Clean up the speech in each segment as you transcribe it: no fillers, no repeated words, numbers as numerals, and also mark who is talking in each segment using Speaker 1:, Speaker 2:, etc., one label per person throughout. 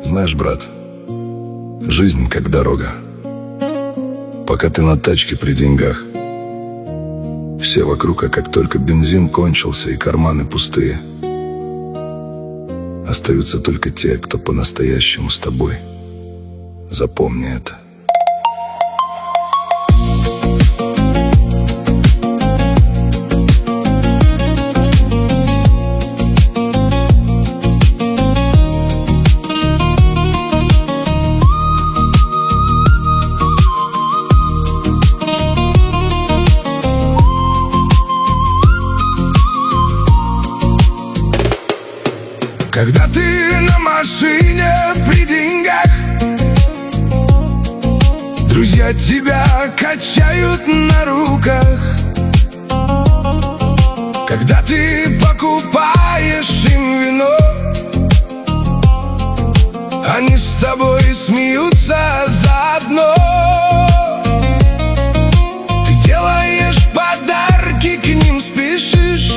Speaker 1: Знаешь, брат, жизнь как дорога. Пока ты на тачке при деньгах, все вокруг, а как только бензин кончился и карманы пустые, остаются только те, кто по-настоящему с тобой. Запомни это.
Speaker 2: Когда ты на машине при деньгах, друзья тебя качают на руках. Когда ты покупаешь им вино, они с тобой смеются заодно. Ты делаешь подарки, к ним спешишь,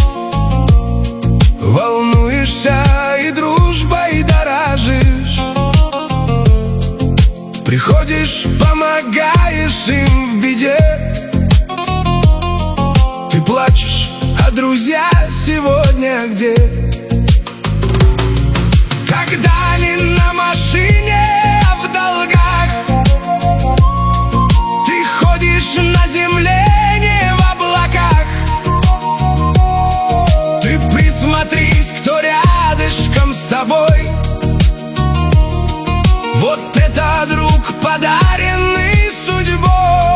Speaker 2: волнуешься и дружбой дорожишь. Приходишь, помогаешь им в беде. Ты плачешь, а друзья сегодня где? Когда они на машине, а в долгах, ты ходишь на земле, не в облаках. Ты присмотрись, кто рядышком с тобой. Вот это друг, подаренный судьбой.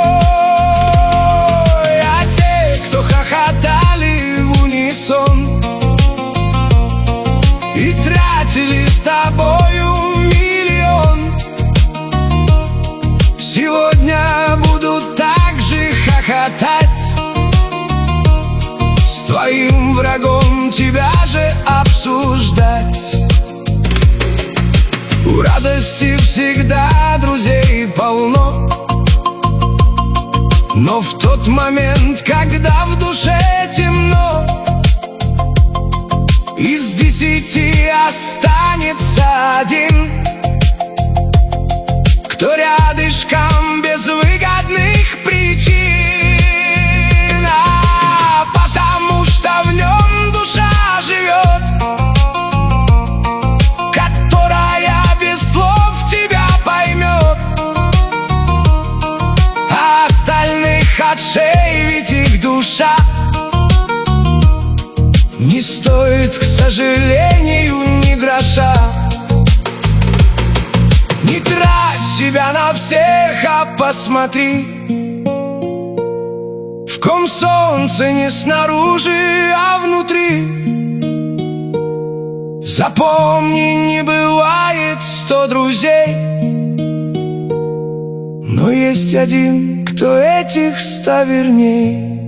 Speaker 2: А те, кто хохотали в унисон и тратили с тобою миллион, сегодня будут так же хохотать с твоим врагом, тебя же обсуждать. У радости всегда друзей полно, но в тот момент, когда в душе темно, из 10 останется один, кто рядышком без выгодных причин, потому что в нем душа живет, которая без слов тебя поймет. А остальных отшеивить их душа не стоит, к сожалению, ни гроша. Не трать себя на всех, а посмотри, в ком солнце не снаружи, а внутри. Запомни, не бывает 100 друзей, но есть один, кто этих 100 верней.